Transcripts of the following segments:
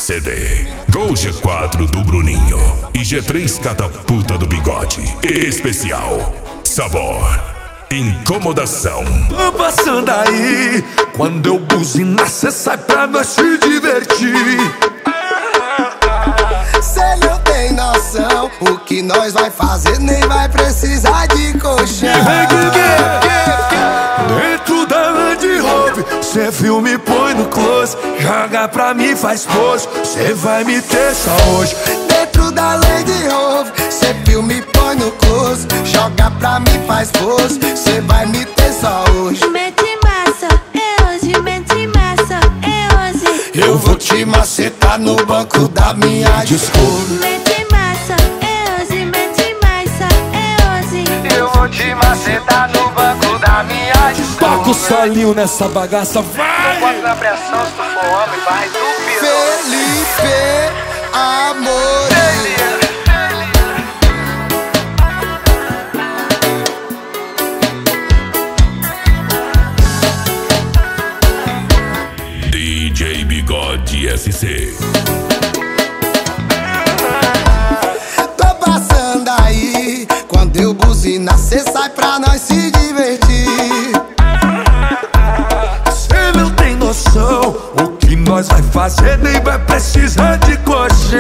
CD Gol G4 do Bruninho e G3 Catapulta do Bigode. Especial Sabor Incomodação. Tô passando aí, quando eu buzinar cê sai pra nós se divertir. Cê não tem noção, o que nós vai fazer nem vai precisar de colchão. Dentro da Land Rover, cê filme põe no close, joga pra mim faz pose, cê vai me ter só hoje. Dentro da Land Rover, cê filme põe no close, joga pra mim faz pose, cê vai me ter só hoje. Mete massa, é hoje, mete massa, é hoje. Eu vou te macetar no banco da minha Discovery. Mete massa, é hoje, mete massa, é hoje. Eu vou te macetar no banco da minha Discovery. Toca o solinho nessa bagaça, vai! Bota na pressão, se tu for homem, vai dormir. Felipe, amor. DJ Bigode SC. Tô passando aí, quando eu buzinar cê sai pra nós se divertir. Cê não tem noção, o que nós vai fazer nem vai precisar de colchão.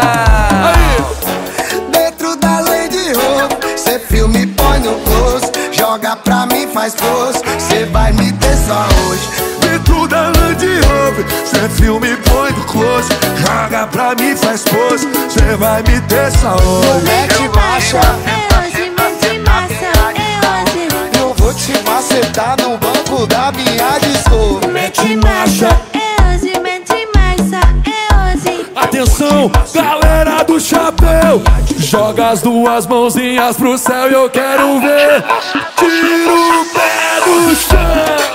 Dentro da Land Rover, cê filme põe no close, joga pra mim faz pose, cê vai me ter só hoje. Dentro da Land Rover, cê filme põe no close, joga pra mim faz pose, cê vai me ter só hoje. Mete marcha, É hoje, mete massa, é hoje. eu vou te macetar no banco da minha Discovery. Mete marcha, é hoje, mete massa, é hoje. Atenção, galera do chapéu, joga as duas mãozinhas pro céu e eu quero ver. Tira o pé do chão.